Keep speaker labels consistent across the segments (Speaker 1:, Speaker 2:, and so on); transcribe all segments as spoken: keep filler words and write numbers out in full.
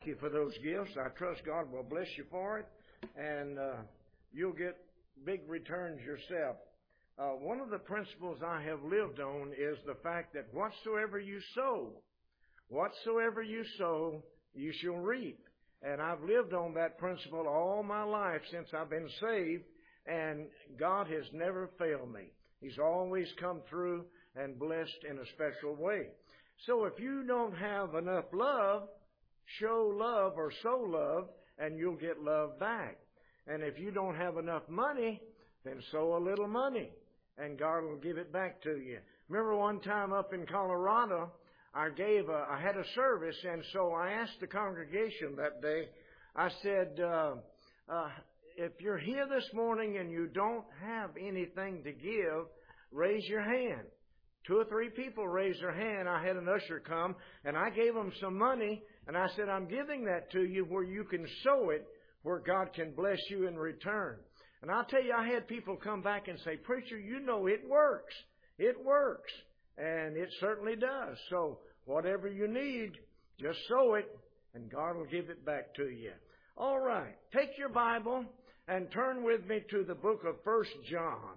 Speaker 1: Thank you for those gifts. I trust God will bless you for it, and uh, you'll get big returns yourself. Uh, one of the principles I have lived on is the fact that whatsoever you sow, whatsoever you sow, you shall reap. And I've lived on that principle all my life since I've been saved, and God has never failed me. He's always come through and blessed in a special way. So if you don't have enough love, show love or sow love, and you'll get love back. And if you don't have enough money, then sow a little money, and God will give it back to you. Remember one time up in Colorado, I gave a, I had a service, and so I asked the congregation that day, I said, uh, uh, if you're here this morning and you don't have anything to give, raise your hand. Two or three people raised their hand. I had an usher come, and I gave them some money, and I said, I'm giving that to you where you can sow it, where God can bless you in return. And I'll tell you, I had people come back and say, Preacher, you know it works. It works. And it certainly does. So whatever you need, just sow it, and God will give it back to you. All right. Take your Bible and turn with me to the book of First John.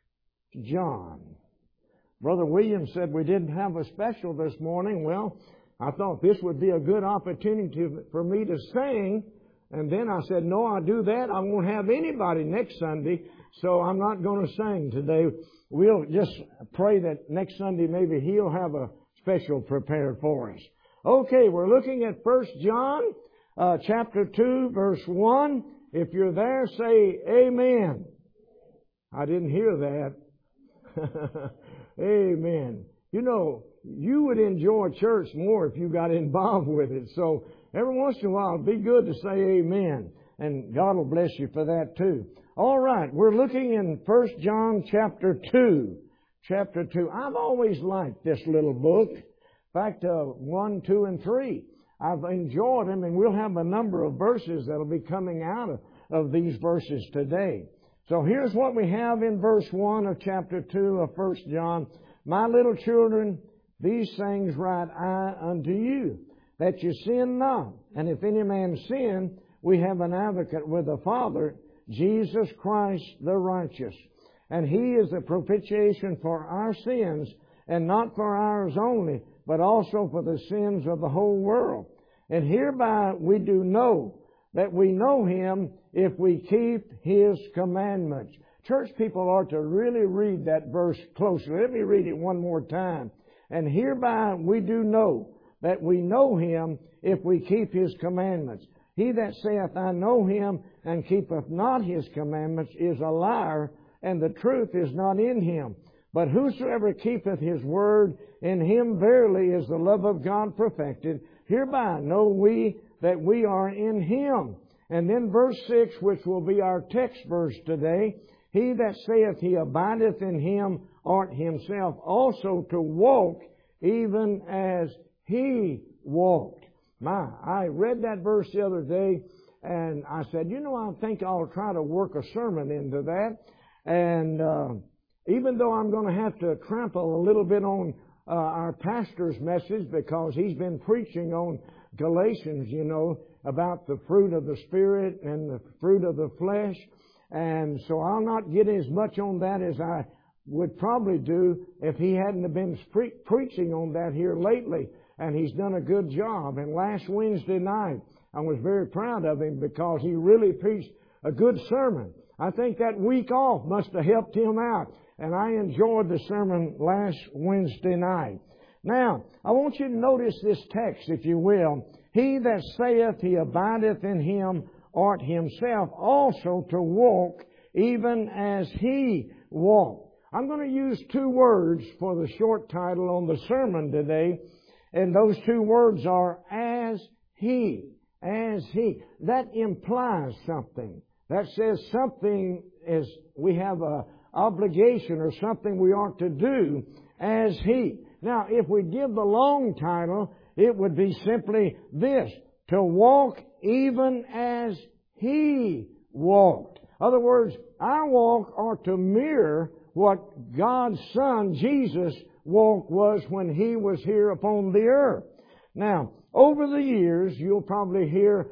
Speaker 1: John. Brother Williams said we didn't have a special this morning. Well, I thought this would be a good opportunity for me to sing. And then I said, no, I'll do that. I won't have anybody next Sunday, so I'm not going to sing today. We'll just pray that next Sunday maybe he'll have a special prepared for us. Okay, we're looking at First John uh, chapter two, verse one. If you're there, say amen. I didn't hear that. Amen. You know, you would enjoy church more if you got involved with it. So every once in a while, it'd be good to say amen. And God will bless you for that too. All right, we're looking in First John chapter two. Chapter two. I've always liked this little book. In fact, uh, one, two, and three. I've enjoyed them, and we'll have a number of verses that'll be coming out of, of these verses today. So here's what we have in verse one of chapter two of First John. My little children, these things write I unto you, that you sin not. And if any man sin, we have an advocate with the Father, Jesus Christ the righteous. And He is the propitiation for our sins, and not for ours only, but also for the sins of the whole world. And hereby we do know that we know Him if we keep His commandments. Church people are to really read that verse closely. Let me read it one more time. And hereby we do know that we know Him if we keep His commandments. He that saith, I know Him, and keepeth not His commandments, is a liar, and the truth is not in him. But whosoever keepeth His word, in him verily is the love of God perfected. Hereby know we that we are in Him. And then verse six, which will be our text verse today, He that saith he abideth in Him ought himself also to walk even as He walked. My, I read that verse the other day, and I said, you know, I think I'll try to work a sermon into that. And uh, even though I'm going to have to trample a little bit on uh, our pastor's message, because he's been preaching on Galatians, you know, about the fruit of the Spirit and the fruit of the flesh. And so I'll not get as much on that as I would probably do if he hadn't been pre- preaching on that here lately. And he's done a good job. And last Wednesday night, I was very proud of him because he really preached a good sermon. I think that week off must have helped him out. And I enjoyed the sermon last Wednesday night. Now, I want you to notice this text, if you will. He that saith he abideth in Him ought himself also to walk even as He walked. I'm going to use two words for the short title on the sermon today. And those two words are as He. As He. That implies something. That says something is, we have a obligation or something we ought to do as He. Now, if we give the long title, it would be simply this: to walk even as He walked. In other words, our walk ought to mirror what God's Son, Jesus, walk was when He was here upon the earth. Now, over the years, you'll probably hear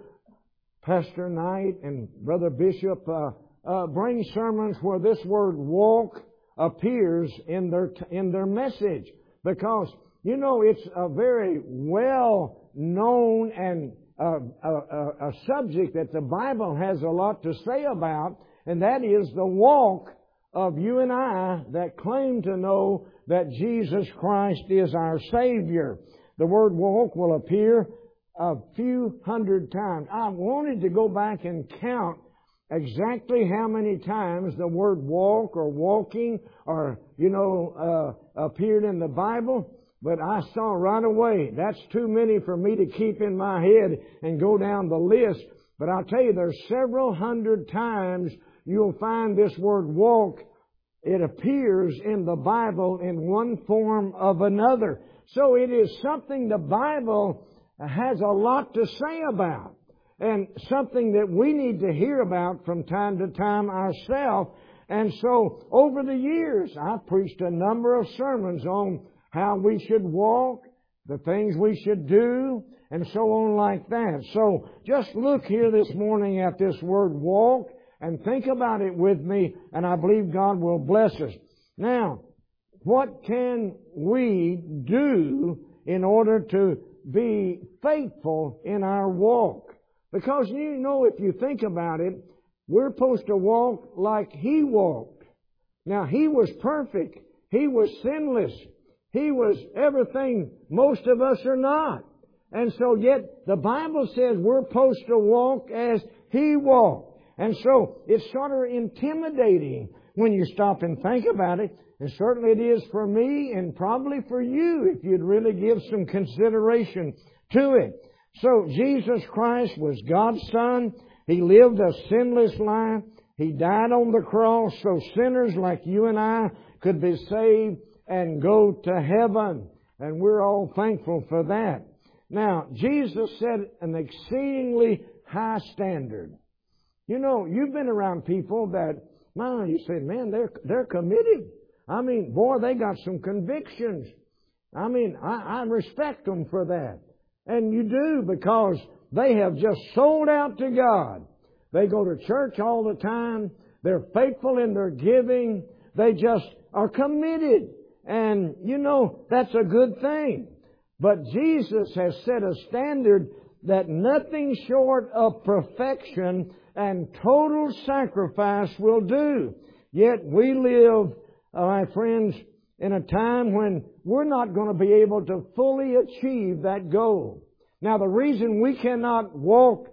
Speaker 1: Pastor Knight and Brother Bishop uh, uh, bring sermons where this word walk appears in their in their message, because you know it's a very well known and uh, a, a, a subject that the Bible has a lot to say about, and that is the walk of you and I that claim to know that Jesus Christ is our Savior. The word walk will appear a few hundred times. I wanted to go back and count exactly how many times the word walk or walking or, you know, uh, appeared in the Bible, but I saw right away that's too many for me to keep in my head and go down the list. But I'll tell you, there's several hundred times you'll find this word walk. It appears in the Bible in one form of another. So it is something the Bible has a lot to say about, and something that we need to hear about from time to time ourselves. And so over the years, I've preached a number of sermons on how we should walk, the things we should do, and so on like that. So just look here this morning at this word walk and think about it with me, and I believe God will bless us. Now, what can we do in order to be faithful in our walk? Because you know, if you think about it, we're supposed to walk like He walked. Now, He was perfect. He was sinless. He was everything most of us are not. And so yet the Bible says we're supposed to walk as He walked. And so it's sort of intimidating when you stop and think about it. And certainly it is for me and probably for you if you'd really give some consideration to it. So Jesus Christ was God's Son. He lived a sinless life. He died on the cross so sinners like you and I could be saved and go to heaven. And we're all thankful for that. Now, Jesus set an exceedingly high standard. You know, you've been around people that, man, you say, man, they're, they're committed. I mean, boy, they got some convictions. I mean, I, I respect them for that. And you do, because they have just sold out to God. They go to church all the time. They're faithful in their giving. They just are committed. And, you know, that's a good thing. But Jesus has set a standard that nothing short of perfection and total sacrifice will do. Yet we live, uh, my friends, in a time when we're not going to be able to fully achieve that goal. Now, the reason we cannot walk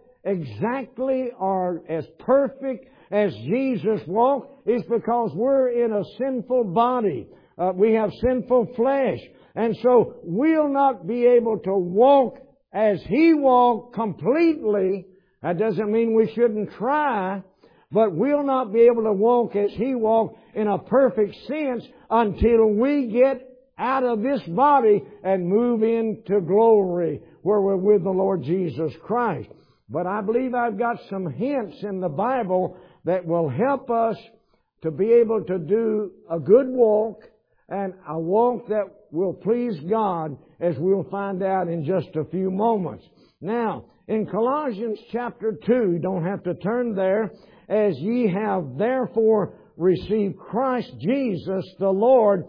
Speaker 1: exactly or as perfect as Jesus walked is because we're in a sinful body. Uh, we have sinful flesh. And so we'll not be able to walk as He walked completely. That doesn't mean we shouldn't try, but we'll not be able to walk as He walked in a perfect sense until we get out of this body and move into glory where we're with the Lord Jesus Christ. But I believe I've got some hints in the Bible that will help us to be able to do a good walk, and a walk that will please God, as we'll find out in just a few moments. Now, in Colossians chapter two, you don't have to turn there, as ye have therefore received Christ Jesus the Lord,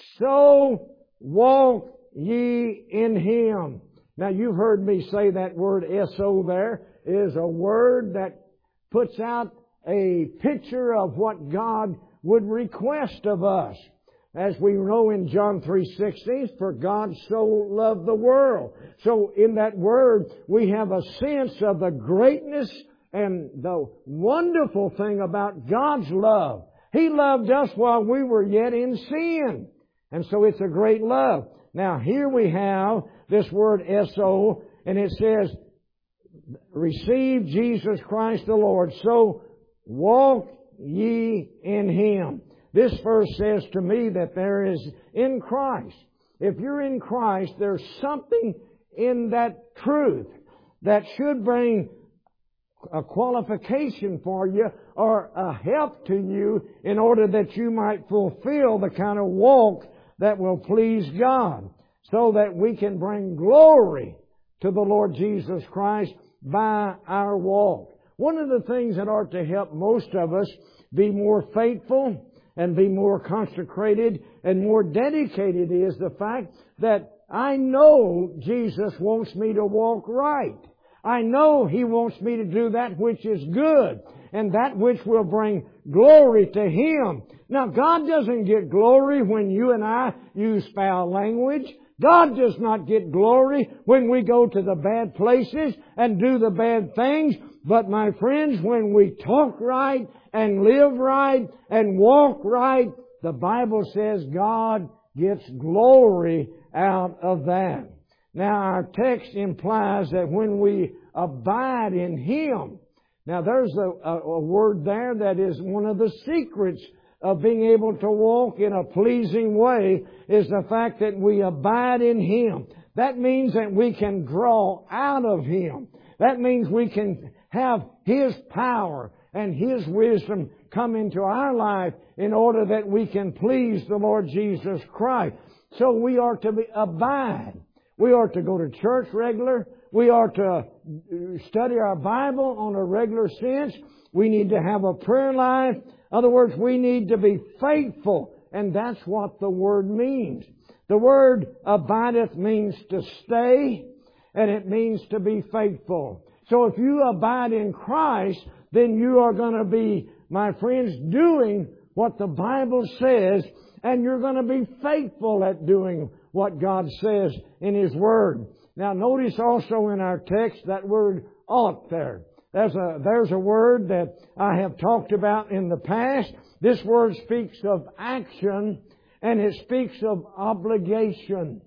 Speaker 1: so walk ye in Him. Now, you've heard me say that word S O there is a word that puts out a picture of what God would request of us. As we know in John three sixteen, for God so loved the world. So in that word, we have a sense of the greatness and the wonderful thing about God's love. He loved us while we were yet in sin. And so it's a great love. Now here we have this word S O, and it says, receive Jesus Christ the Lord, so walk ye in Him. This verse says to me that there is in Christ. If you're in Christ, there's something in that truth that should bring a qualification for you or a help to you in order that you might fulfill the kind of walk that will please God, so that we can bring glory
Speaker 2: to the Lord Jesus Christ by our walk. One of the things that ought to help most of us be more faithful and be more consecrated and more dedicated is the fact that I know Jesus wants me to walk right. I know He wants me to do that which is good and that which will bring glory to Him. Now, God doesn't get glory when you and I use foul language. God does not get glory when we go to the bad places and do the bad things. But my friends, when we talk right and live right and walk right, the Bible says God gets glory out of that. Now, our text implies that when we abide in Him, now there's a, a, a word there that is one of the secrets of being able to walk in a pleasing way is the fact that we abide in Him. That means that we can draw out of Him. That means we can have His power and His wisdom come into our life in order that we can please the Lord Jesus Christ. So we are to be, abide. We are to go to church regular. We are to study our Bible on a regular sense. We need to have a prayer life. In other words, we need to be faithful. And that's what the word means. The word abideth means to stay, and it means to be faithful. So if you abide in Christ, then you are going to be, my friends, doing what the Bible says, and you're going to be faithful at doing what God says in His Word. Now notice also in our text that word ought there. There's a, there's a word that I have talked about in the past. This word speaks of action, and it speaks of obligation.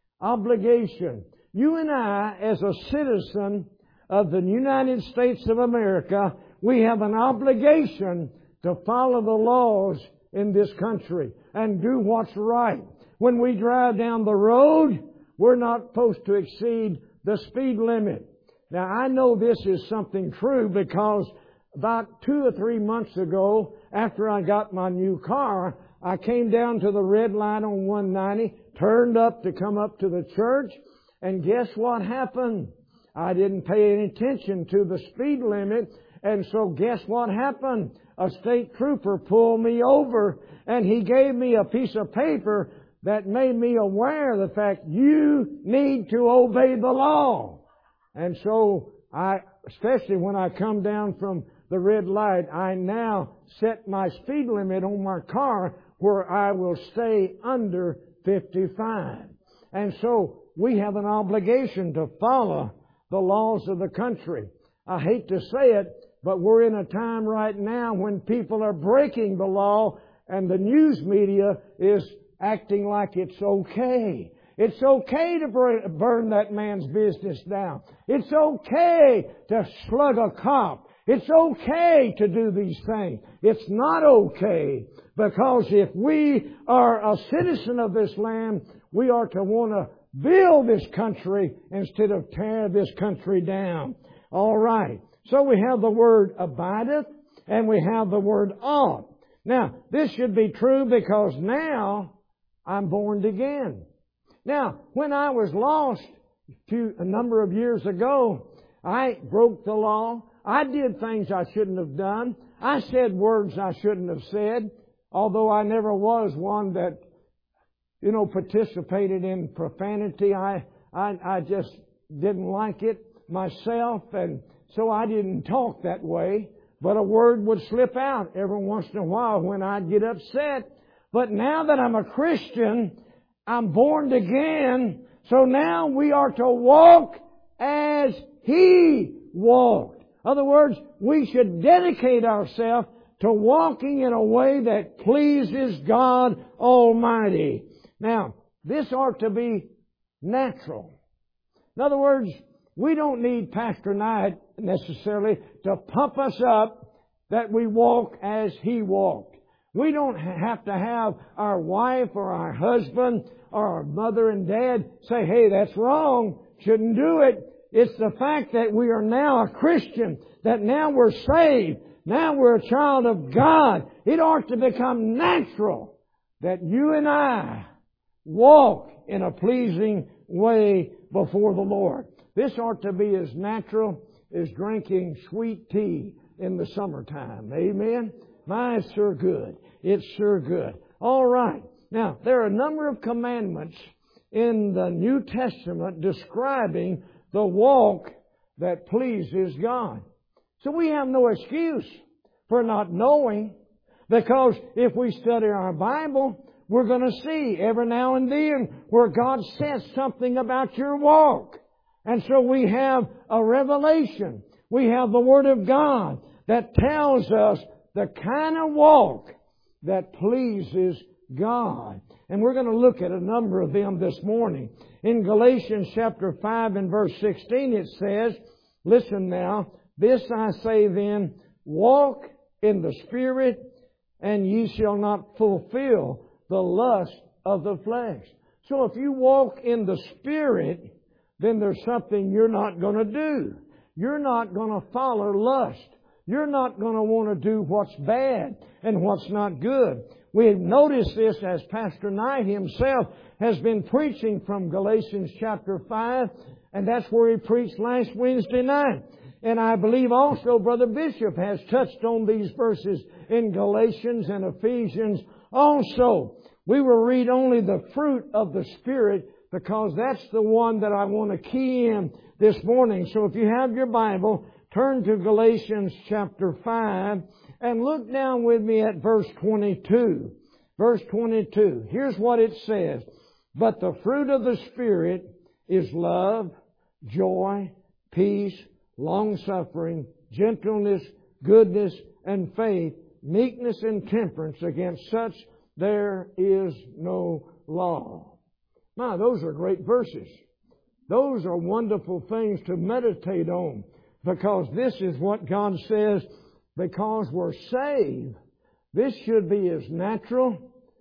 Speaker 2: Obligation. You and I, as a citizen of the United States of America, we have an obligation to follow the laws in this country and do what's right. When we drive down the road, we're not supposed to exceed the speed limit. Now, I know this is something true because about two or three months ago, after I got my new car, I came down to the red light on one ninety, turned up to come up to the church, and guess what happened? I didn't pay any attention to the speed limit, and so guess what happened? A state trooper pulled me over, and he gave me a piece of paper that made me aware of the fact you need to obey the law. And so I, especially when I come down from the red light, I now set my speed limit on my car where I will stay under fifty-five. And so we have an obligation to follow the laws of the country. I hate to say it, but we're in a time right now when people are breaking the law and the news media is acting like it's okay. It's okay to burn that man's business down. It's okay to slug a cop. It's okay to do these things. It's not okay because if we are a citizen of this land, we are to want to build this country instead of tear this country down. All right. So we have the word abideth and we have the word ought. Now, this should be true because now I'm born again. Now, when I was lost a, few, a number of years ago, I broke the law. I did things I shouldn't have done. I said words I shouldn't have said, although I never was one that, you know, participated in profanity. I, I, I just didn't like it myself, and so I didn't talk that way. But a word would slip out every once in a while when I'd get upset. But now that I'm a Christian, I'm born again, so now we are to walk as He walked. In other words, we should dedicate ourselves to walking in a way that pleases God Almighty. Now, this ought to be natural. In other words, we don't need Pastor Knight necessarily to pump us up that we walk as He walked. We don't have to have our wife or our husband or our mother and dad say, hey, that's wrong, shouldn't do it. It's the fact that we are now a Christian, that now we're saved, now we're a child of God. It ought to become natural that you and I walk in a pleasing way before the Lord. This ought to be as natural as drinking sweet tea in the summertime. Amen? My, it's sure good. It's sure good. All right. Now, there are a number of commandments in the New Testament describing the walk that pleases God. So we have no excuse for not knowing, because if we study our Bible, we're going to see every now and then where God says something about your walk. And so we have a revelation. We have the Word of God that tells us the kind of walk that pleases God. And we're going to look at a number of them this morning. In Galatians chapter five and verse sixteen it says, listen now, this I say then, walk in the Spirit, and ye shall not fulfill the lust of the flesh. So if you walk in the Spirit, then there's something you're not going to do. You're not going to follow lust. You're not going to want to do what's bad and what's not good. We've noticed this as Pastor Knight himself has been preaching from Galatians chapter five, and that's where he preached last Wednesday night. And I believe also Brother Bishop has touched on these verses in Galatians and Ephesians also. We will read only the fruit of the Spirit, because that's the one that I want to key in this morning. So if you have your Bible, turn to Galatians chapter five and look down with me at verse twenty-two. Verse twenty-two. Here's what it says. But the fruit of the Spirit is love, joy, peace, long-suffering, gentleness, goodness, and faith, meekness and temperance. Against such there is no law. Now, those are great verses. Those are wonderful things to meditate on, because this is what God says. Because we're saved, this should be as natural.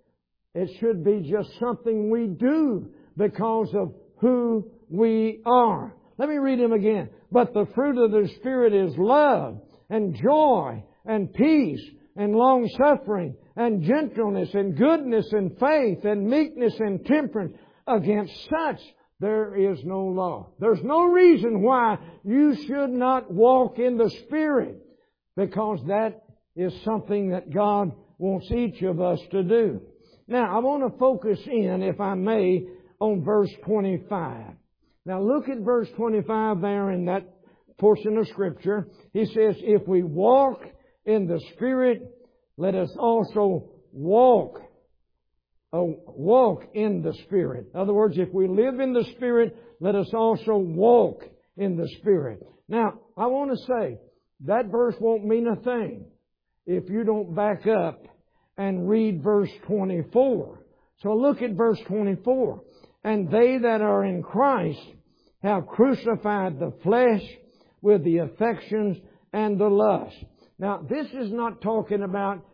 Speaker 2: It should be just something we do because of who we are. Let me read them again. But the fruit of the Spirit is love and joy and peace and long-suffering and gentleness and goodness and faith and meekness and temperance. Against such there is no law. There's no reason why you should not walk in the Spirit, because that is something that God wants each of us to do. Now, I want to focus in, if I may, on verse twenty-five. Now, look at verse twenty-five there in that portion of Scripture. He says, if we walk in the Spirit, let us also walk Oh, walk in the Spirit. In other words, if we live in the Spirit, let us also walk in the Spirit. Now, I want to say, that verse won't mean a thing if you don't back up and read verse twenty-four. So look at verse twenty-four. And they that are in Christ have crucified the flesh with the affections and the lust. Now, this is not talking about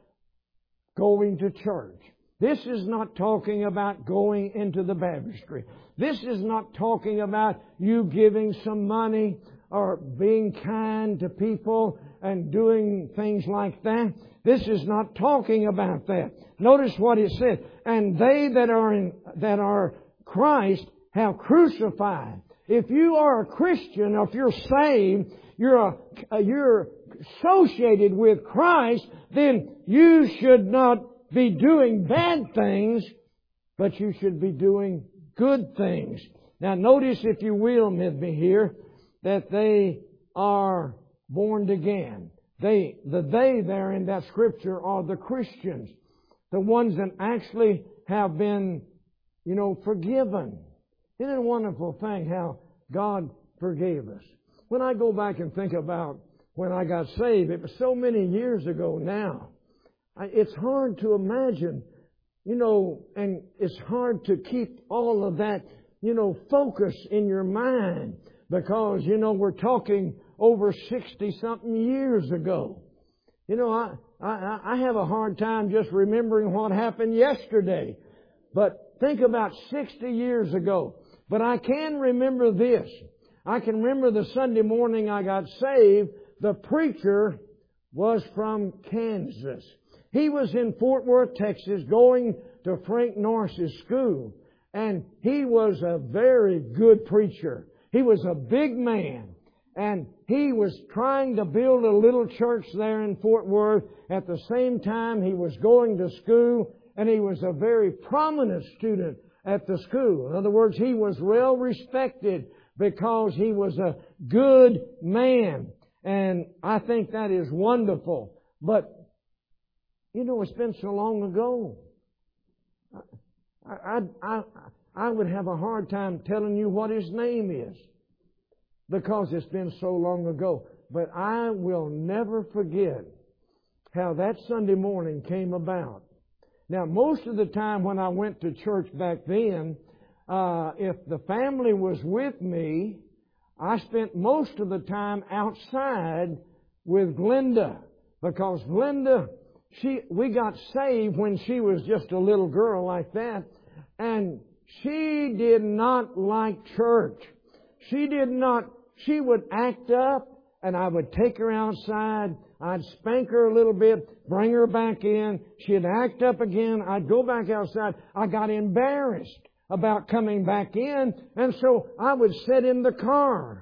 Speaker 2: going to church. This is not talking about going into the baptistry. This is not talking about you giving some money or being kind to people and doing things like that. This is not talking about that. Notice what it said. And they that are in, that are Christ have crucified. If you are a Christian, or if you're saved, you're a, you're associated with Christ, then you should not be doing bad things, but you should be doing good things. Now notice, if you will, with me here, that they are born again. They, the they there in that Scripture are the Christians. The ones that actually have been, you know, forgiven. Isn't it a wonderful thing how God forgave us? When I go back and think about when I got saved, it was so many years ago now. It's hard to imagine, you know, and it's hard to keep all of that, you know, focus in your mind, because, you know, we're talking over sixty-something years ago. You know, I, I, I have a hard time just remembering what happened yesterday. But think about sixty years ago. But I can remember this. I can remember the Sunday morning I got saved, the preacher was from Kansas. He was in Fort Worth, Texas, going to Frank Norris's school. And he was a very good preacher. He was a big man. And he was trying to build a little church there in Fort Worth. At the same time, he was going to school, and he was a very prominent student at the school. In other words, he was well respected because he was a good man. And I think that is wonderful. But, you know, it's been so long ago. I, I, I, I would have a hard time telling you what his name is, because it's been so long ago. But I will never forget how that Sunday morning came about. Now, most of the time when I went to church back then, uh, if the family was with me, I spent most of the time outside with Glenda, because Glenda, she, we got saved when she was just a little girl like that, and she did not like church. She did not She would act up, and I would take her outside. I'd spank her a little bit, bring her back in. She'd act up again. I'd go back outside. I got embarrassed about coming back in, and so I would sit in the car.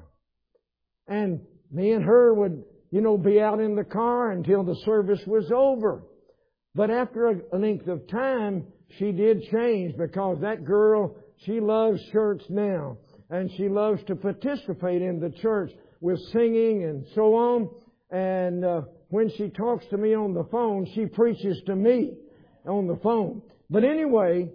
Speaker 2: And me and her would, you know, be out in the car until the service was over. But after a length of time, she did change, because that girl, she loves church now. And she loves to participate in the church with singing and so on. And uh, when she talks to me on the phone, she preaches to me on the phone. But anyway,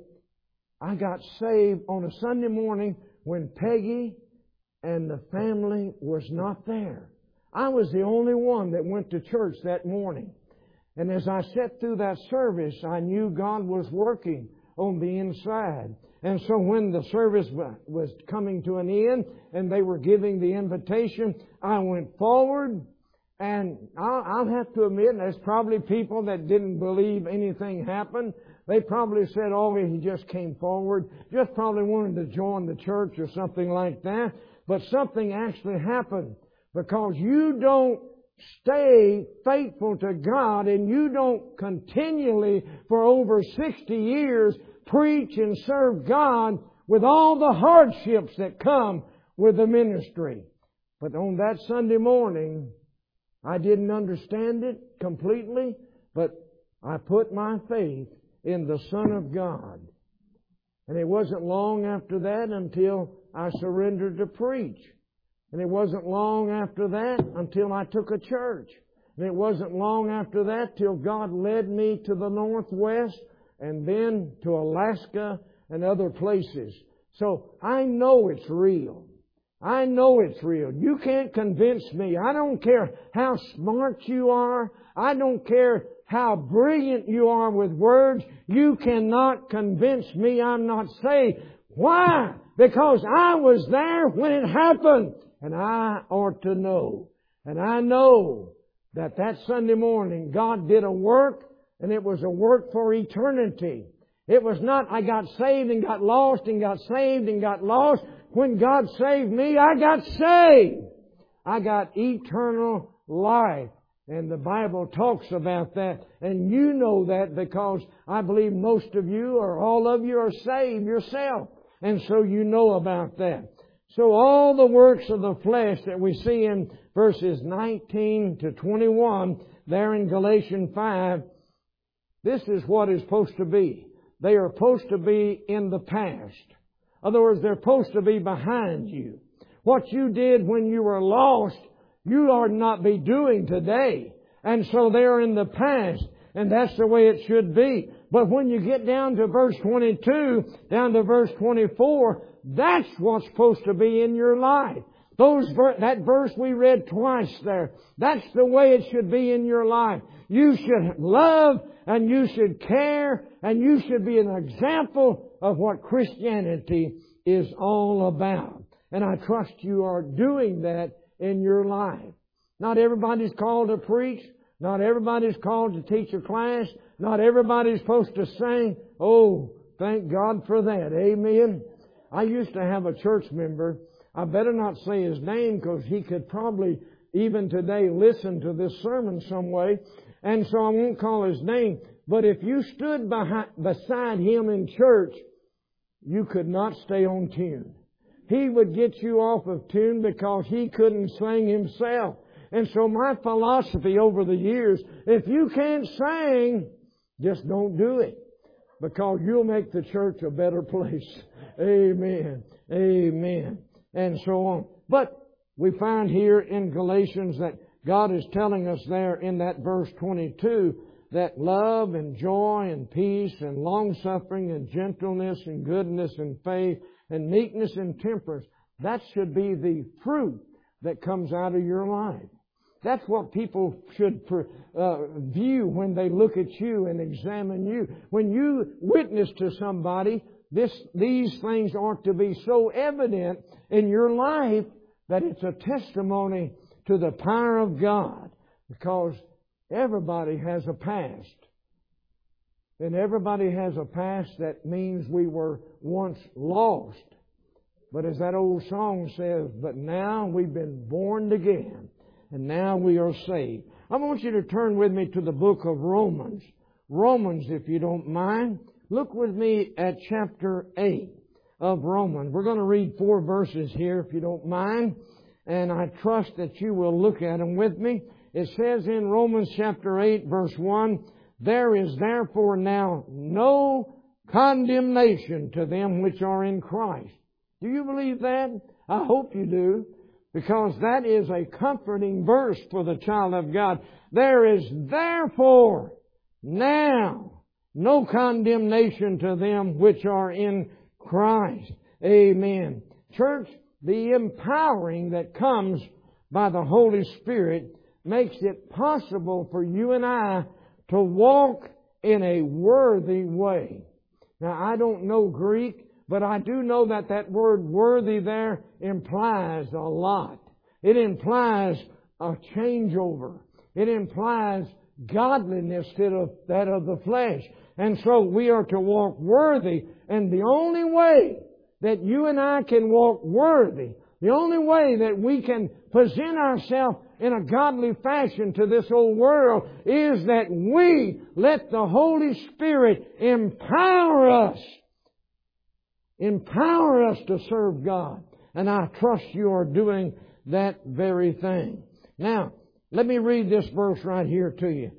Speaker 2: I got saved on a Sunday morning when Peggy and the family was not there. I was the only one that went to church that morning. And as I sat through that service, I knew God was working on the inside. And so when the service was coming to an end and they were giving the invitation, I went forward, and I'll, I'll have to admit, there's probably people that didn't believe anything happened. They probably said, oh, he just came forward, just probably wanted to join the church or something like that. But something actually happened, because you don't stay faithful to God, and you don't continually for over sixty years preach and serve God with all the hardships that come with the ministry. But on that Sunday morning, I didn't understand it completely, but I put my faith in the Son of God. And it wasn't long after that until I surrendered to preach. And it wasn't long after that until I took a church. And it wasn't long after that till God led me to the Northwest, and then to Alaska and other places. So I know it's real. I know it's real. You can't convince me. I don't care how smart you are. I don't care how brilliant you are with words. You cannot convince me I'm not saved. Why? Because I was there when it happened, and I ought to know. And I know that that Sunday morning God did a work, and it was a work for eternity. It was not I got saved and got lost and got saved and got lost. When God saved me, I got saved. I got eternal life. And the Bible talks about that. And you know that, because I believe most of you or all of you are saved yourself. And so you know about that. So all the works of the flesh that we see in verses nineteen to twenty-one there in Galatians five, this is what is supposed to be. They are supposed to be in the past. In other words, they're supposed to be behind you. What you did when you were lost, you ought not be doing today. And so they're in the past. And that's the way it should be. But when you get down to verse twenty-two, down to verse twenty-four, that's what's supposed to be in your life. Those ver- that verse we read twice there, that's the way it should be in your life. You should love, and you should care, and you should be an example of what Christianity is all about. And I trust you are doing that in your life. Not everybody's called to preach. Not everybody's called to teach a class. Not everybody's supposed to sing. Oh, thank God for that. Amen. I used to have a church member. I better not say his name, because he could probably even today listen to this sermon some way. And so I won't call his name. But if you stood behind, beside him in church, you could not stay on tune. he would get you off of tune because he couldn't sing himself. And so my philosophy over the years, if you can't sing, just don't do it, because you'll make the church a better place. Amen. Amen. And so on. But we find here in Galatians that God is telling us there in that verse twenty-two that love and joy and peace and long-suffering and gentleness and goodness and faith and meekness and temperance, that should be the fruit that comes out of your life. That's what people should uh, view when they look at you and examine you. When you witness to somebody, this, these things ought to be so evident in your life that it's a testimony to the power of God, because everybody has a past. And everybody has a past that means we were once lost. But as that old song says, but now we've been born again, and now we are saved. I want you to turn with me to the book of Romans. Romans, if you don't mind. Look with me at chapter eight of Romans. We're going to read four verses here, if you don't mind. And I trust that you will look at them with me. It says in Romans chapter eight, verse one, there is therefore now no condemnation to them which are in Christ. Do you believe that? I hope you do, because that is a comforting verse for the child of God. There is therefore now no condemnation to them which are in Christ. Amen. Church, the empowering that comes by the Holy Spirit makes it possible for you and I to walk in a worthy way. Now, I don't know Greek, but I do know that that word worthy there implies a lot. It implies a changeover. It implies godliness instead of that of the flesh. And so we are to walk worthy. And the only way that you and I can walk worthy, the only way that we can present ourselves in a godly fashion to this old world, is that we let the Holy Spirit empower us. Empower us to serve God. And I trust you are doing that very thing. Now, let me read this verse right here to you.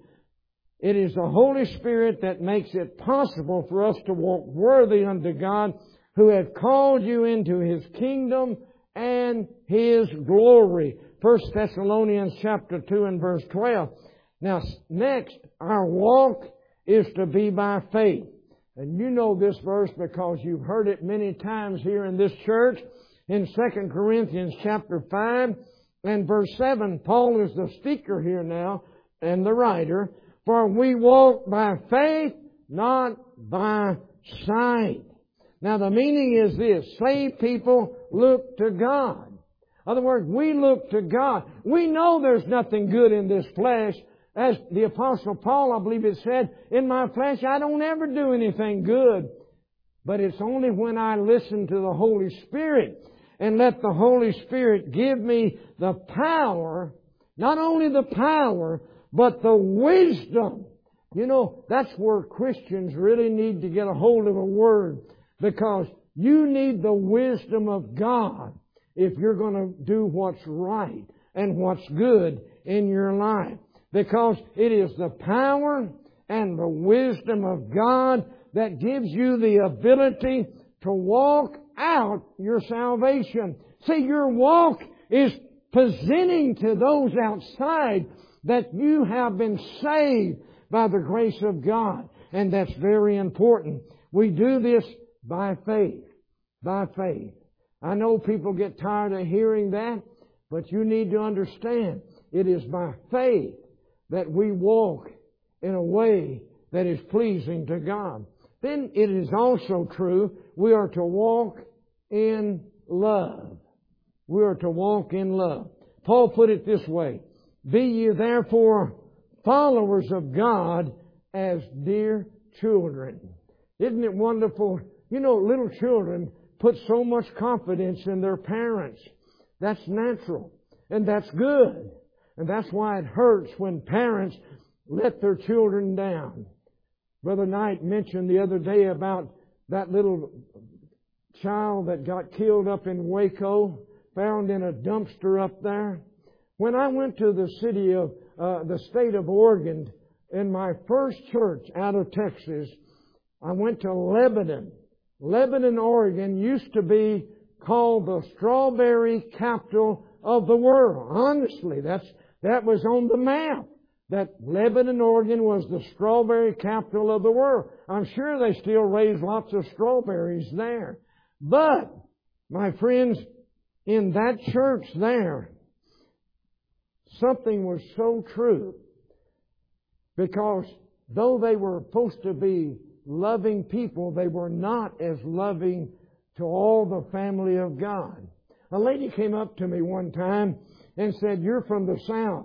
Speaker 2: It is the Holy Spirit that makes it possible for us to walk worthy unto God, who hath called you into His kingdom and His glory. First Thessalonians chapter two and verse twelve. Now, next, our walk is to be by faith. And you know this verse because you've heard it many times here in this church. In Second Corinthians chapter five and verse seven, Paul is the speaker here now and the writer. For we walk by faith, not by sight. Now the meaning is this: saved people look to God. In other words, we look to God. We know there's nothing good in this flesh. As the Apostle Paul, I believe it said, in my flesh I don't ever do anything good. But it's only when I listen to the Holy Spirit and let the Holy Spirit give me the power, not only the power, but the wisdom. You know, that's where Christians really need to get a hold of a word, because you need the wisdom of God if you're going to do what's right and what's good in your life. Because it is the power and the wisdom of God that gives you the ability to walk out your salvation. See, your walk is presenting to those outside that you have been saved by the grace of God. And that's very important. We do this by faith. By faith. I know people get tired of hearing that, but you need to understand it is by faith that we walk in a way that is pleasing to God. Then it is also true we are to walk in love. We are to walk in love. Paul put it this way: be ye therefore followers of God as dear children. Isn't it wonderful? You know, little children put so much confidence in their parents. That's natural. And that's good. And that's why it hurts when parents let their children down. Brother Knight mentioned the other day about that little child that got killed up in Waco, found in a dumpster up there. When I went to the city of, uh, the state of Oregon, in my first church out of Texas, I went to Lebanon. Lebanon, Oregon used to be called the strawberry capital of the world. Honestly, that's, that was on the map. That Lebanon, Oregon was the strawberry capital of the world. I'm sure they still raise lots of strawberries there. But, my friends, in that church there, something was so true. Because though they were supposed to be loving people, they were not as loving to all the family of God. A lady came up to me one time and said, "You're from the South."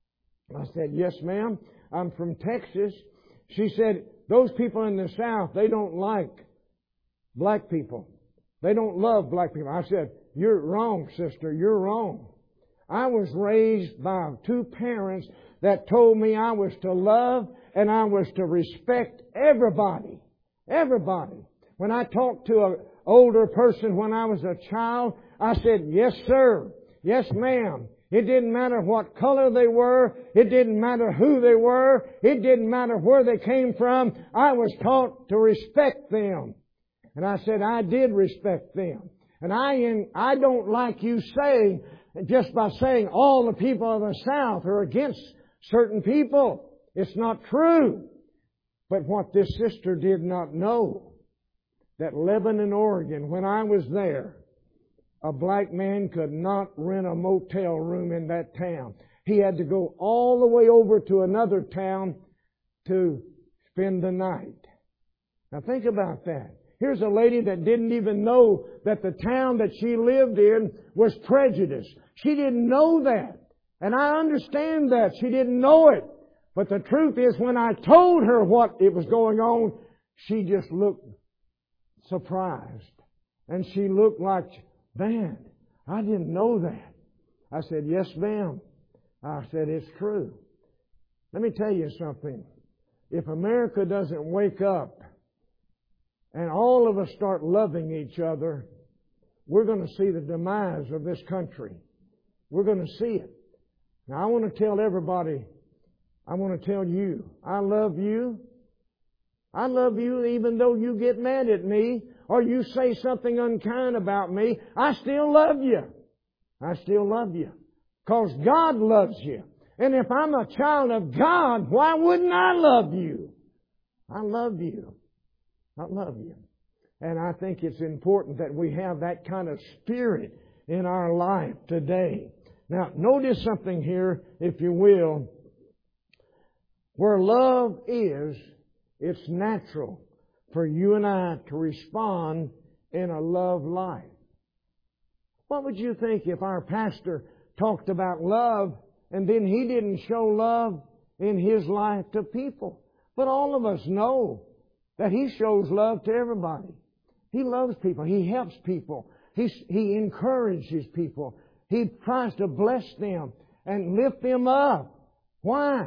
Speaker 2: I said, "Yes, ma'am. I'm from Texas." She said, "Those people in the South, they don't like black people. They don't love black people." I said, "You're wrong, sister. You're wrong. I was raised by two parents that told me I was to love and I was to respect everybody. Everybody. When I talked to an older person when I was a child, I said, 'Yes, sir. Yes, ma'am.' It didn't matter what color they were. It didn't matter who they were. It didn't matter where they came from. I was taught to respect them." And I said, I did respect them. And I, in, I don't like you saying, just by saying all the people of the South are against certain people. It's not true. But what this sister did not know, that Lebanon, Oregon, when I was there, a black man could not rent a motel room in that town. He had to go all the way over to another town to spend the night. Now think about that. Here's a lady that didn't even know that the town that she lived in was prejudiced. She didn't know that. And I understand that. She didn't know it. But the truth is, when I told her what it was going on, she just looked surprised. And she looked like, "Man, I didn't know that." I said, "Yes, ma'am." I said, "It's true." Let me tell you something. If America doesn't wake up and all of us start loving each other, we're going to see the demise of this country. We're going to see it. Now, I want to tell everybody, I want to tell you, I love you. I love you even though you get mad at me or you say something unkind about me. I still love you. I still love you. Because God loves you. And if I'm a child of God, why wouldn't I love you? I love you. I love you. And I think it's important that we have that kind of spirit in our life today. Now, notice something here, if you will. Where love is, it's natural for you and I to respond in a love life. What would you think if our pastor talked about love and then he didn't show love in his life to people? But all of us know that he shows love to everybody. He loves people. He helps people. He, he encourages people. He tries to bless them and lift them up. Why?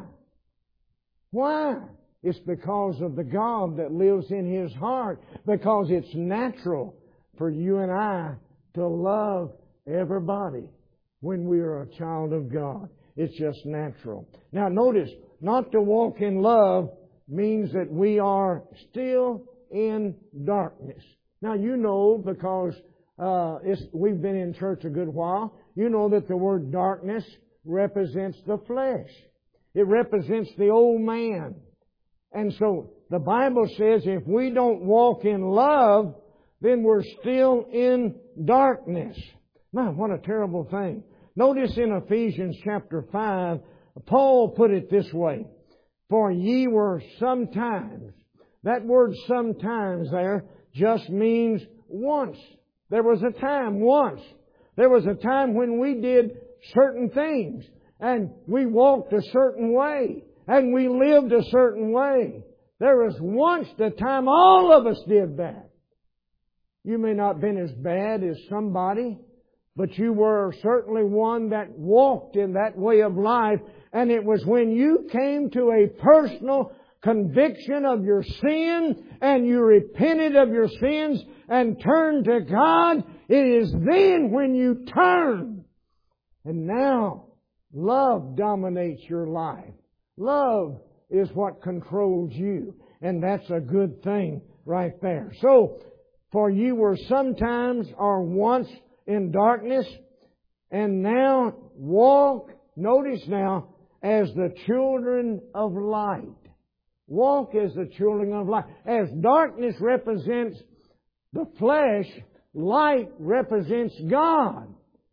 Speaker 2: Why? It's because of the God that lives in his heart. Because it's natural for you and I to love everybody when we are a child of God. It's just natural. Now notice, not to walk in love means that we are still in darkness. Now you know, because uh, it's, we've been in church a good while, you know that the word darkness represents the flesh. It represents the old man. And so the Bible says if we don't walk in love, then we're still in darkness. Man, what a terrible thing. Notice in Ephesians chapter five, Paul put it this way. For ye were sometimes. That word sometimes there just means once. There was a time once. There was a time when we did certain things. And we walked a certain way. And we lived a certain way. There was once the time all of us did that. You may not have been as bad as somebody, but you were certainly one that walked in that way of life. And it was when you came to a personal conviction of your sin and you repented of your sins and turned to God, it is then when you turn. And now, love dominates your life. Love is what controls you. And that's a good thing right there. So, for you were sometimes or once in darkness, and now walk, notice now, as the children of light. Walk as the children of light. As darkness represents the flesh, light represents God.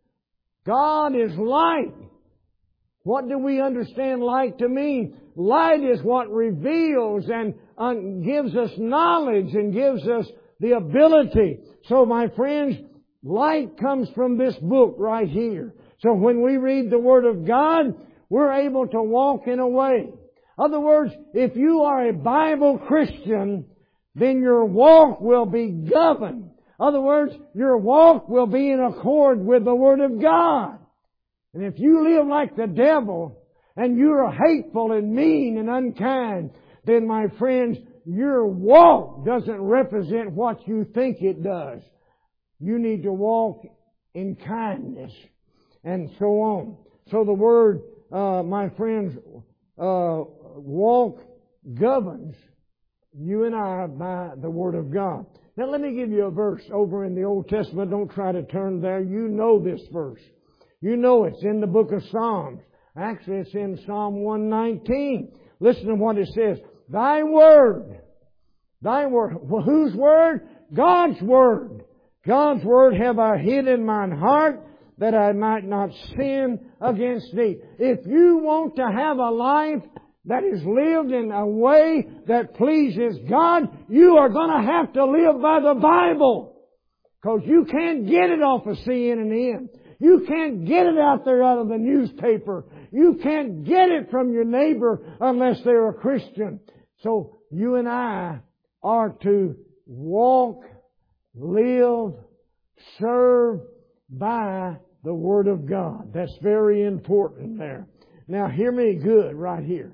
Speaker 2: God is light. What do we understand light to mean? Light is what reveals and uh, gives us knowledge and gives us the ability. So my friends, light comes from this book right here. So when we read the Word of God, we're able to walk in a way. In other words, if you are a Bible Christian, then your walk will be governed. In other words, your walk will be in accord with the Word of God. And if you live like the devil, and you're hateful and mean and unkind, then my friends, your walk doesn't represent what you think it does. You need to walk in kindness and so on. So the word, uh, my friends, uh, walk governs you and I by the Word of God. Now let me give you a verse over in the Old Testament. Don't try to turn there. You know this verse. You know it's in the book of Psalms. Actually, it's in Psalm one nineteen. Listen to what it says. Thy word. Thy word. Well, whose word? God's word. God's word have I hid in mine heart that I might not sin against thee. If you want to have a life that is lived in a way that pleases God, you are going to have to live by the Bible. Because you can't get it off of C N N. You can't get it out there out of the newspaper. You can't get it from your neighbor unless they're a Christian. So you and I are to walk, live, serve by the Word of God. That's very important there. Now hear me good right here.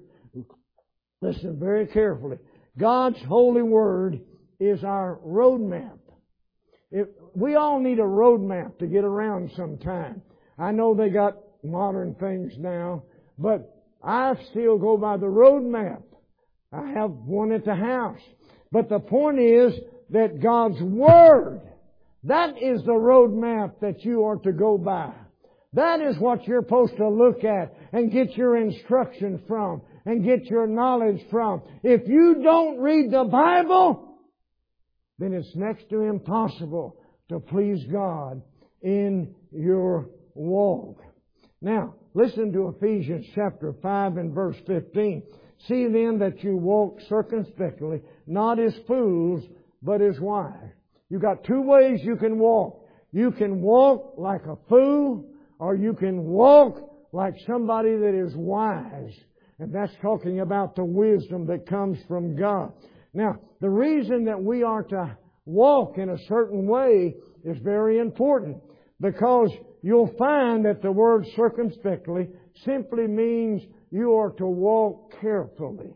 Speaker 2: Listen very carefully. God's holy Word is our roadmap. If, we all need a roadmap to get around sometime. I know they got modern things now, but I still go by the roadmap. I have one at the house. But the point is that God's Word, that is the roadmap that you are to go by. That is what you're supposed to look at and get your instruction from and get your knowledge from. If you don't read the Bible, then it's next to impossible to please God in your walk. Now, listen to Ephesians chapter five and verse fifteen. See then that you walk circumspectly, not as fools, but as wise. You got two ways you can walk. You can walk like a fool, or you can walk like somebody that is wise. And that's talking about the wisdom that comes from God. Now, the reason that we are to walk in a certain way is very important, because you'll find that the word circumspectly simply means you are to walk carefully.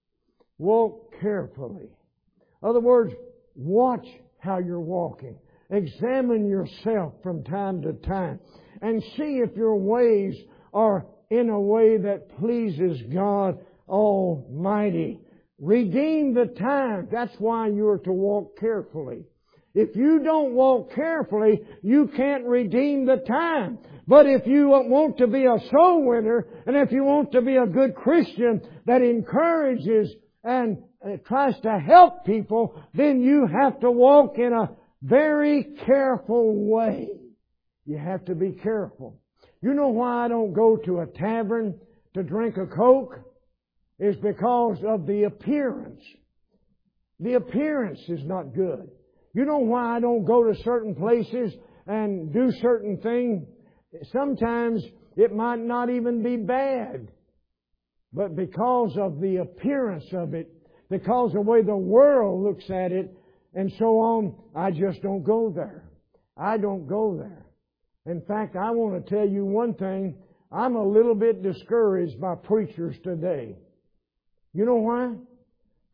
Speaker 2: Walk carefully. In other words, watch how you're walking. Examine yourself from time to time and see if your ways are in a way that pleases God Almighty. Redeem the time. That's why you are to walk carefully. If you don't walk carefully, you can't redeem the time. But if you want to be a soul winner, and if you want to be a good Christian that encourages and tries to help people, then you have to walk in a very careful way. You have to be careful. You know why I don't go to a tavern to drink a Coke? Is because of the appearance. The appearance is not good. You know why I don't go to certain places and do certain things? Sometimes it might not even be bad. But because of the appearance of it, because of the way the world looks at it, and so on, I just don't go there. I don't go there. In fact, I want to tell you one thing. I'm a little bit discouraged by preachers today. You know why?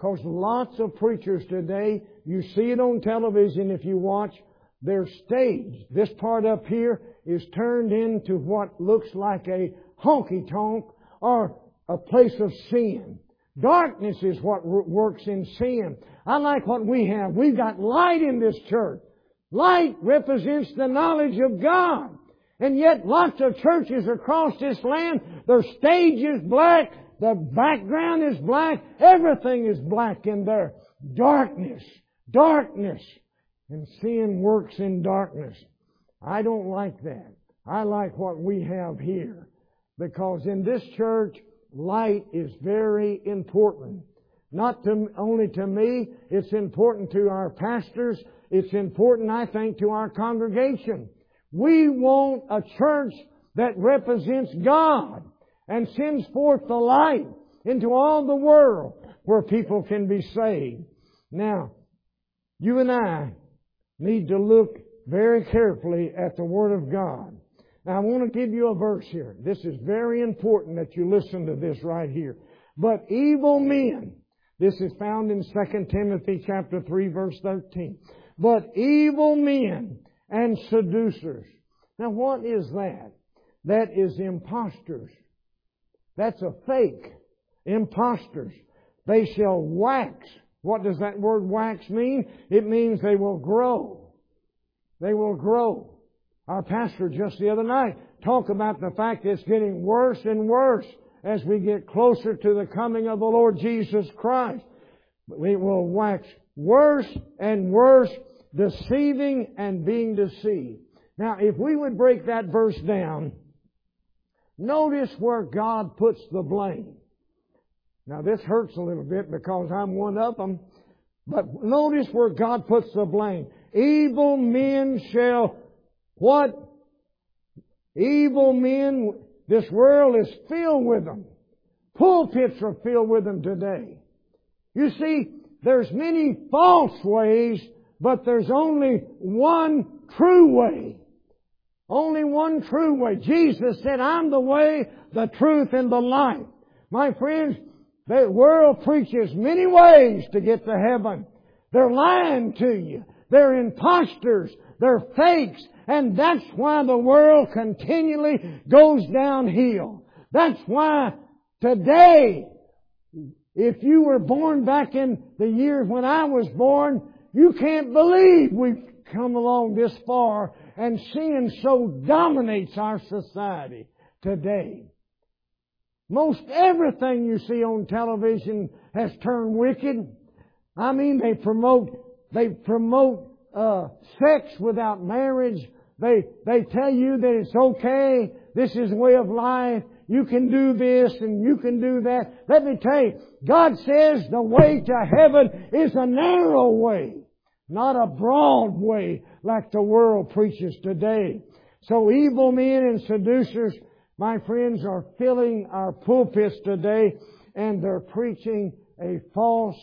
Speaker 2: Because lots of preachers today, you see it on television if you watch, they're staged. This part up here is turned into what looks like a honky-tonk or a place of sin. Darkness is what works in sin. I like what we have. We've got light in this church. Light represents the knowledge of God. And yet lots of churches across this land, their stage is black, the background is black, everything is black in there. Darkness. Darkness. And sin works in darkness. I don't like that. I like what we have here. Because in this church, light is very important. Not to, only to me, it's important to our pastors. It's important, I think, to our congregation. We want a church that represents God and sends forth the light into all the world where people can be saved. Now, you and I need to look very carefully at the Word of God. Now, I want to give you a verse here. This is very important that you listen to this right here. But evil men, this is found in Second Timothy chapter three, verse thirteen. But evil men and seducers. Now, what is that? That is impostors. That's a fake. Impostors. They shall wax. What does that word wax mean? It means they will grow. They will grow. Our pastor just the other night talked about the fact that it's getting worse and worse as we get closer to the coming of the Lord Jesus Christ. We will wax worse and worse, deceiving and being deceived. Now, if we would break that verse down, notice where God puts the blame. Now, this hurts a little bit because I'm one of them. But notice where God puts the blame. Evil men shall, what? Evil men, this world is filled with them. Pulpits are filled with them today. You see, there's many false ways, but there's only one true way. Only one true way. Jesus said, I'm the way, the truth, and the life. My friends, the world preaches many ways to get to heaven. They're lying to you. They're imposters. They're fakes. And that's why the world continually goes downhill. That's why today, if you were born back in the years when I was born, you can't believe we've come along this far, and sin so dominates our society today. Most everything you see on television has turned wicked. I mean, they promote, they promote, uh, sex without marriage. They, they tell you that it's okay. This is a way of life. You can do this and you can do that. Let me tell you, God says the way to heaven is a narrow way, not a broad way like the world preaches today. So evil men and seducers, my friends, are filling our pulpits today, and they're preaching a false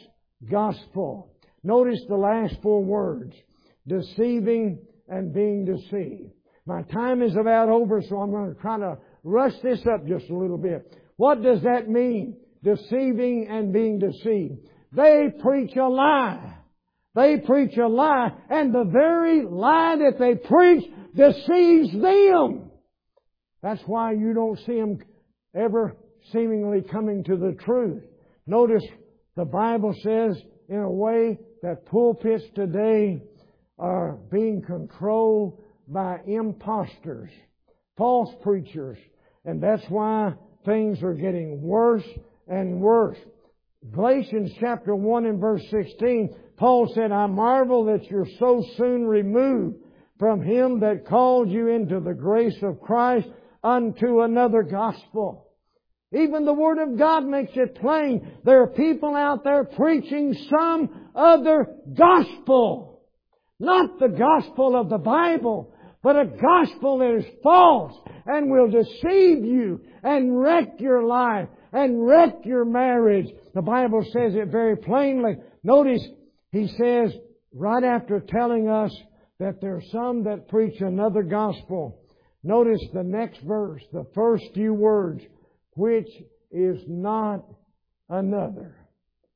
Speaker 2: gospel. Notice the last four words: deceiving and being deceived. My time is about over, so I'm going to try to rush this up just a little bit. What does that mean? Deceiving and being deceived. They preach a lie. They preach a lie, and the very lie that they preach deceives them. That's why you don't see them ever seemingly coming to the truth. Notice the Bible says in a way that pulpits today are being controlled by imposters, false preachers, and that's why things are getting worse and worse. Galatians chapter one and verse sixteen, Paul said, I marvel that you're so soon removed from Him that called you into the grace of Christ unto another gospel. Even the Word of God makes it plain. There are people out there preaching some other gospel. Not the gospel of the Bible, but a gospel that is false and will deceive you and wreck your life and wreck your marriage. The Bible says it very plainly. Notice, he says, right after telling us that there are some that preach another gospel, notice the next verse, the first few words, which is not another.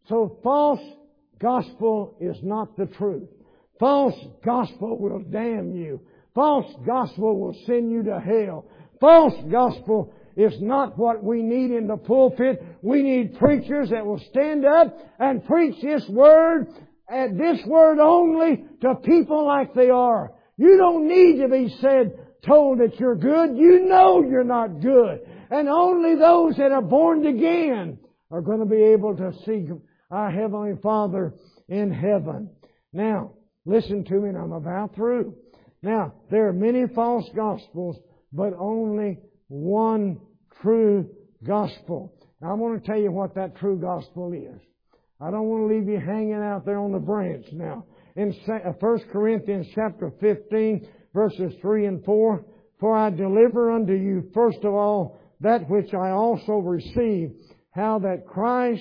Speaker 2: So false gospel is not the truth. False gospel will damn you. False gospel will send you to hell. False gospel is not what we need in the pulpit. We need preachers that will stand up and preach this Word, and this Word only, to people like they are. You don't need to be said, told that you're good. You know you're not good. And only those that are born again are going to be able to see our Heavenly Father in heaven. Now, listen to me, and I'm about through. Now, there are many false gospels, but only one true gospel. Now, I want to tell you what that true gospel is. I don't want to leave you hanging out there on the branch now. In First Corinthians chapter fifteen, verses three and four, "For I deliver unto you first of all that which I also received, how that Christ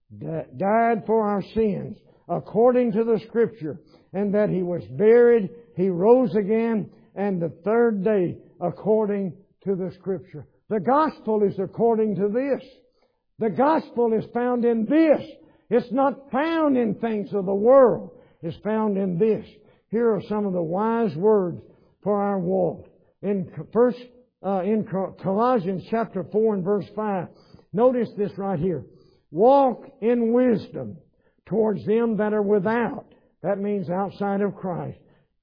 Speaker 2: died for our sins, according to the Scripture, and that He was buried, He rose again, and the third day, according to the Scripture." The gospel is according to this. The gospel is found in this. It's not found in things of the world. It's found in this. Here are some of the wise words for our walk. In first, uh, in Colossians chapter four and verse five, notice this right here. "Walk in wisdom towards them that are without." That means outside of Christ.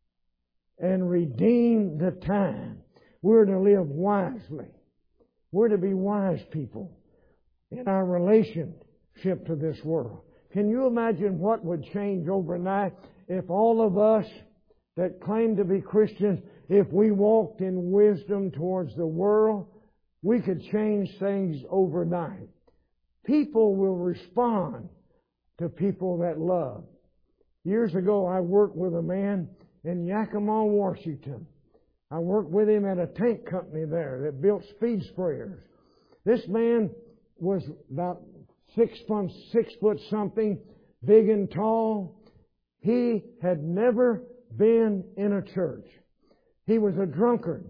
Speaker 2: "And redeem the time." We're to live wisely. We're to be wise people in our relationship to this world. Can you imagine what would change overnight if all of us that claim to be Christians, if we walked in wisdom towards the world? We could change things overnight. People will respond to people that love. Years ago, I worked with a man in Yakima, Washington. I worked with him at a tank company there that built speed sprayers. This man was about six foot, six foot something, big and tall. He had never been in a church. He was a drunkard.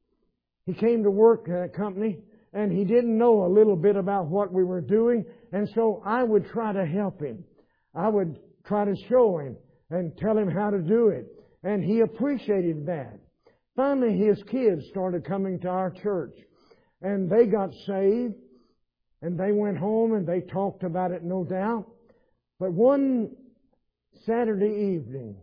Speaker 2: He came to work at a company, and he didn't know a little bit about what we were doing, and so I would try to help him. I would try to show him and tell him how to do it, and he appreciated that. Finally, his kids started coming to our church, and they got saved, and they went home, and they talked about it, no doubt. But one Saturday evening,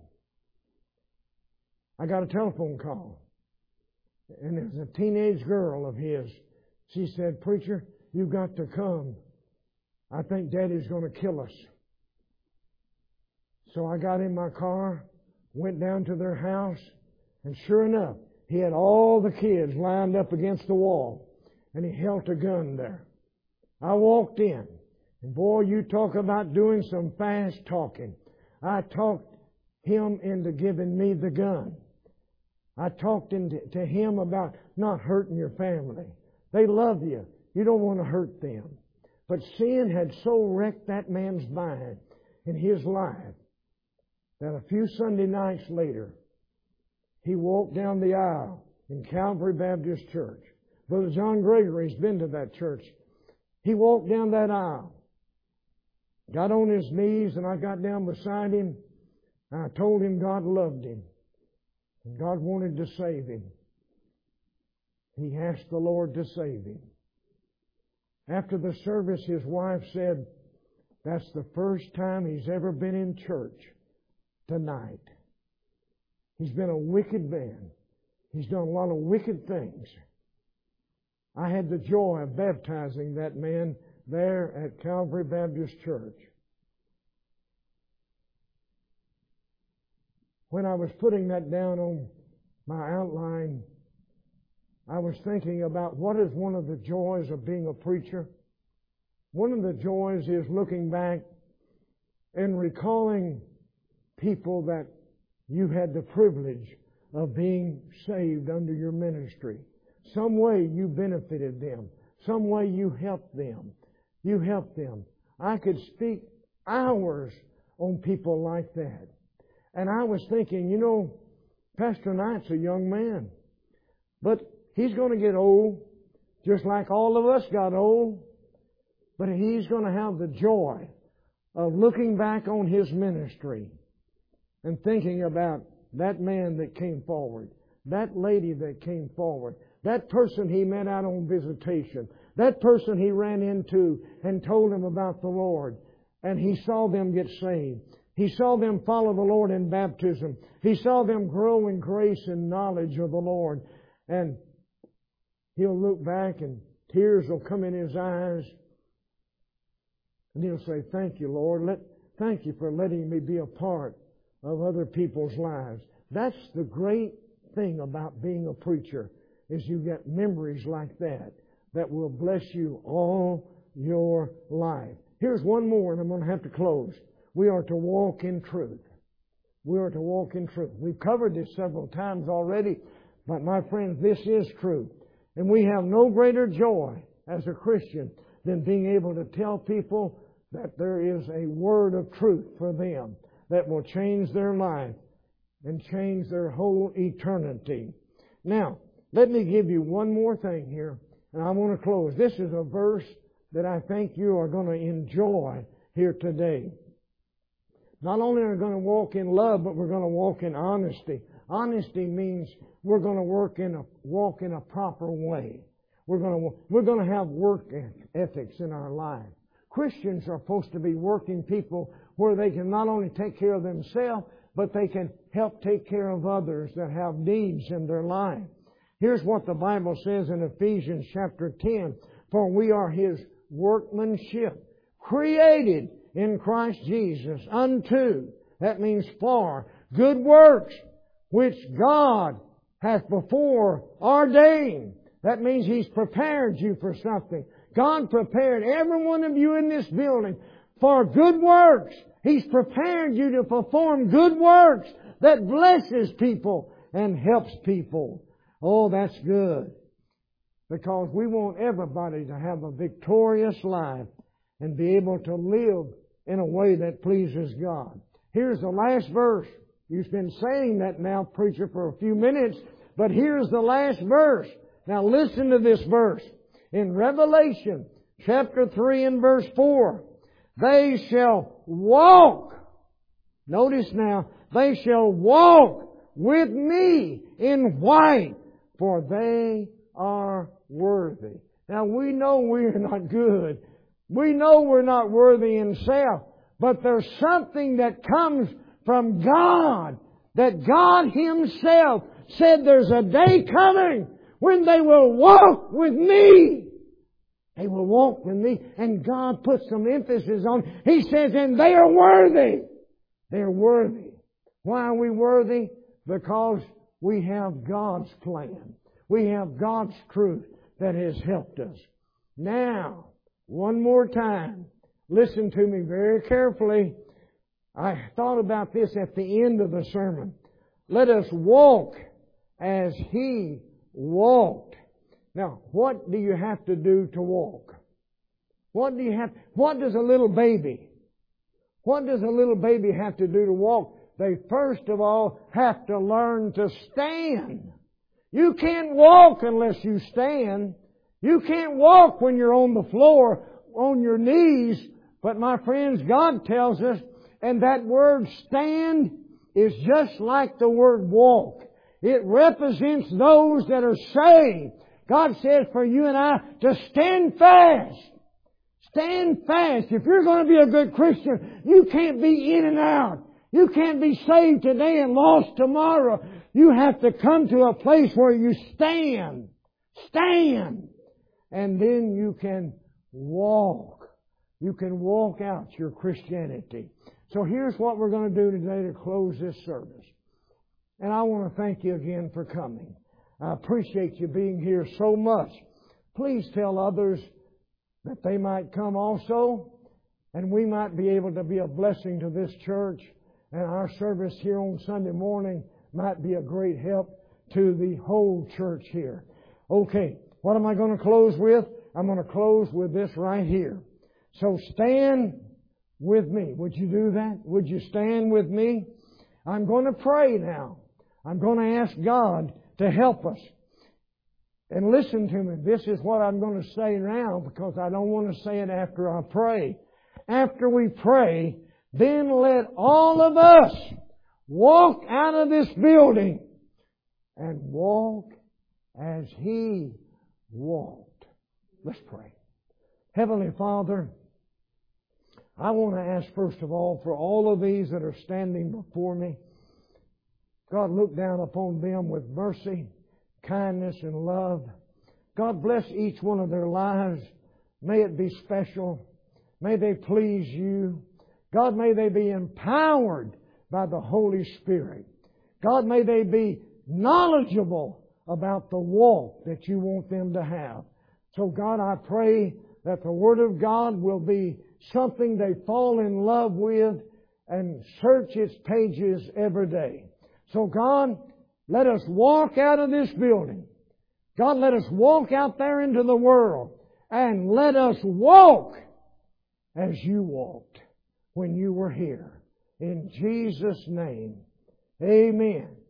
Speaker 2: I got a telephone call, and it was a teenage girl of his. She said, "Preacher, you've got to come. I think Daddy's going to kill us." So I got in my car, went down to their house, and sure enough, he had all the kids lined up against the wall, and he held a gun there. I walked in, and boy, you talk about doing some fast talking. I talked him into giving me the gun. I talked into, to him about not hurting your family. They love you. You don't want to hurt them. But sin had so wrecked that man's mind in his life that a few Sunday nights later, he walked down the aisle in Calvary Baptist Church. Brother John Gregory's been to that church. He walked down that aisle, got on his knees, and I got down beside him, and I told him God loved him, and God wanted to save him. He asked the Lord to save him. After the service, his wife said, "That's the first time he's ever been in church tonight. He's been a wicked man. He's done a lot of wicked things." I had the joy of baptizing that man there at Calvary Baptist Church. When I was putting that down on my outline, I was thinking about what is one of the joys of being a preacher. One of the joys is looking back and recalling people that you had the privilege of being saved under your ministry. Some way you benefited them. Some way you helped them. You helped them. I could speak hours on people like that. And I was thinking, you know, Pastor Knight's a young man. But he's going to get old, just like all of us got old. But he's going to have the joy of looking back on his ministry and thinking about that man that came forward, that lady that came forward, that person he met out on visitation, that person he ran into and told him about the Lord, and he saw them get saved. He saw them follow the Lord in baptism. He saw them grow in grace and knowledge of the Lord. And he'll look back and tears will come in his eyes. And he'll say, thank you, Lord. Let, thank you for letting me be a part of other people's lives. That's the great thing about being a preacher, is you get memories like that that will bless you all your life. Here's one more, and I'm going to have to close. We are to walk in truth. We are to walk in truth. We've covered this several times already, but my friends, this is truth. And we have no greater joy as a Christian than being able to tell people that there is a word of truth for them that will change their life and change their whole eternity. Now, let me give you one more thing here, and I want to close. This is a verse that I think you are going to enjoy here today. Not only are we going to walk in love, but we're going to walk in honesty. Honesty means we're going to work in a, walk in a proper way. We're going to, we're going to have work ethics in our life. Christians are supposed to be working people where they can not only take care of themselves, but they can help take care of others that have needs in their life. Here's what the Bible says in Ephesians chapter ten. For we are His workmanship, created in Christ Jesus unto, that means for, good works, which God hath before ordained. That means He's prepared you for something. God prepared every one of you in this building for good works. He's prepared you to perform good works that blesses people and helps people. Oh, that's good. Because we want everybody to have a victorious life and be able to live in a way that pleases God. Here's the last verse. You've been saying that now, preacher, for a few minutes, but here's the last verse. Now listen to this verse. In Revelation chapter three and verse four, they shall walk. Notice now, they shall walk with me in white, for they are worthy. Now we know we're not good. We know we're not worthy in self. But there's something that comes from God, that God Himself said there's a day coming when they will walk with me. They will walk with me. And God puts some emphasis on, He says, and they are worthy. They're worthy. Why are we worthy? Because we have God's plan. We have God's truth that has helped us. Now, one more time, listen to me very carefully. I thought about this at the end of the sermon. Let us walk as He walked. Now, what do you have to do to walk? What do you have? What does a little baby? What does a little baby have to do to walk? They first of all have to learn to stand. You can't walk unless you stand. You can't walk when you're on the floor, on your knees. But my friends, God tells us, and that word stand is just like the word walk. It represents those that are saved. God says for you and I to stand fast. Stand fast. If you're going to be a good Christian, you can't be in and out. You can't be saved today and lost tomorrow. You have to come to a place where you stand. Stand. And then you can walk. You can walk out your Christianity. So here's what we're going to do today to close this service. And I want to thank you again for coming. I appreciate you being here so much. Please tell others that they might come also, and we might be able to be a blessing to this church, and our service here on Sunday morning might be a great help to the whole church here. Okay, what am I going to close with? I'm going to close with this right here. So stand with me. Would you do that? Would you stand with me? I'm going to pray now. I'm going to ask God to help us. And listen to me. This is what I'm going to say now because I don't want to say it after I pray. after we pray, then let all of us walk out of this building and walk as He walked. Let's pray. Heavenly Father, I want to ask first of all for all of these that are standing before me. God, look down upon them with mercy, kindness, and love. God, bless each one of their lives. May it be special. May they please You. God, may they be empowered by the Holy Spirit. God, may they be knowledgeable about the walk that You want them to have. So God, I pray that the Word of God will be something they fall in love with and search its pages every day. So God, let us walk out of this building. God, let us walk out there into the world and let us walk as You walked when You were here. In Jesus' name, amen.